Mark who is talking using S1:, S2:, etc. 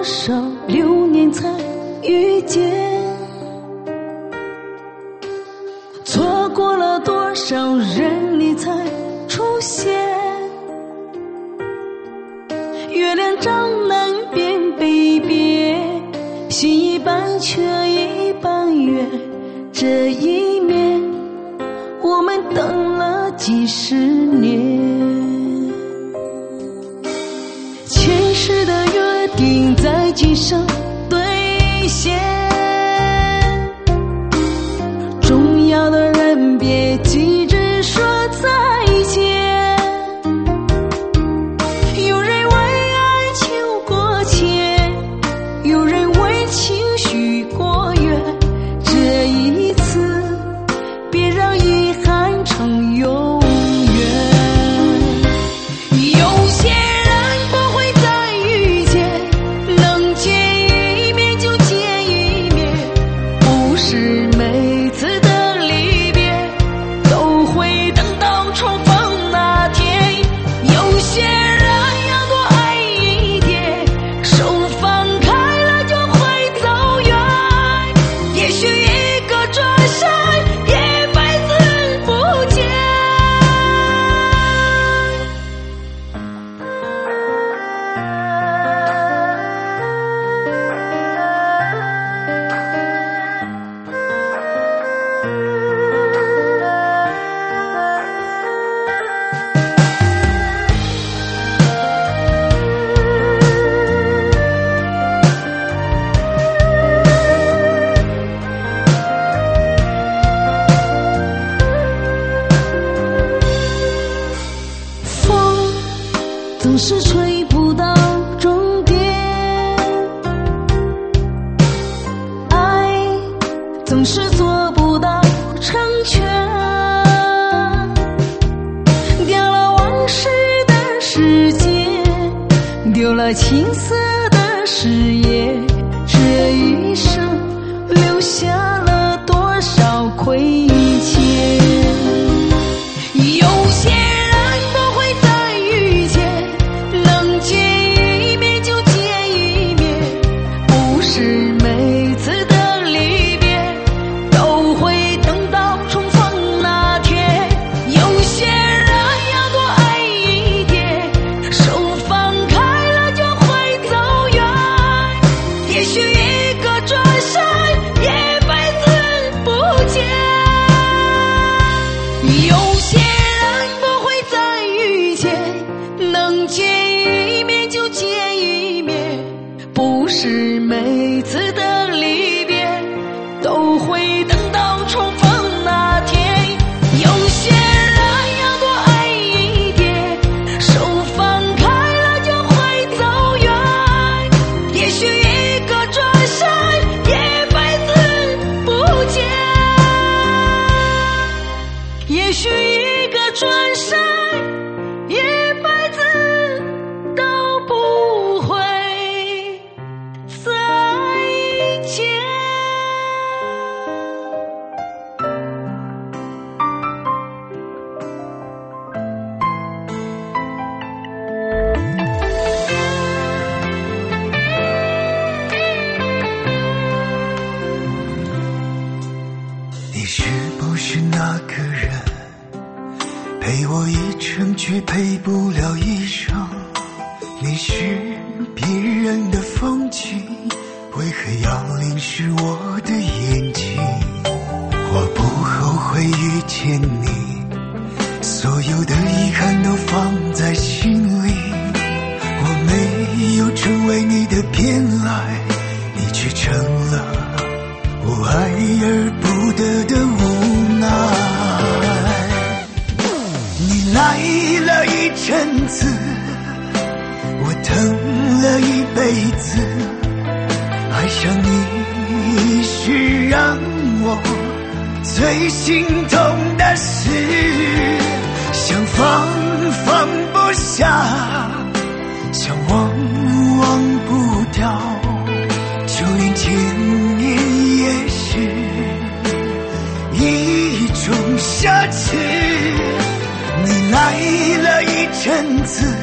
S1: 多少流年才遇见，错过了多少人你才出现。月亮长南边北边，心一半缺一半圆，这一面我们等了几十年。前世的约定在今生兑现，重要的人别急着说再见。有人为爱情过钱，有人为情许过愿，这一次别让遗憾成永远。有些人不会再遇见，能见一面就见一面，不是每次的离别都会等到重逢那天。有些人要多爱一点，手放开了就会走远，也许一个转身一辈子不见。风总是吹不到终点，爱总是做不到成全，丢了往事的世界，丢了青涩的誓言，这一生留下了多少亏欠。有些人不会再遇见，能见一面就见一面，不是每次的离别都会等到重逢那天。有些人要多爱一点，手放开了就会走远，也许一个转身一辈子不见。有些人不会再遇见，能见一面就见一面，不是每次的离别都会等到重逢那天。有些人要多爱一点，手放开了就会走远，也许一个转身一辈子不见，也许一个转身一辈子都不会再见。
S2: 你是不是那个人，陪我一程却陪不了一生？你是别人的风景，为何要淋湿我的眼睛？我不后悔遇见你，所有的遗憾都放在心里。我没有成为你的偏爱，你却成了我爱而不得的无奈。你来了一阵子，我等了一辈子，爱上你是让我最心痛的事，想放不下，想忘不掉，就连见面也是一种奢侈。你来了一阵子，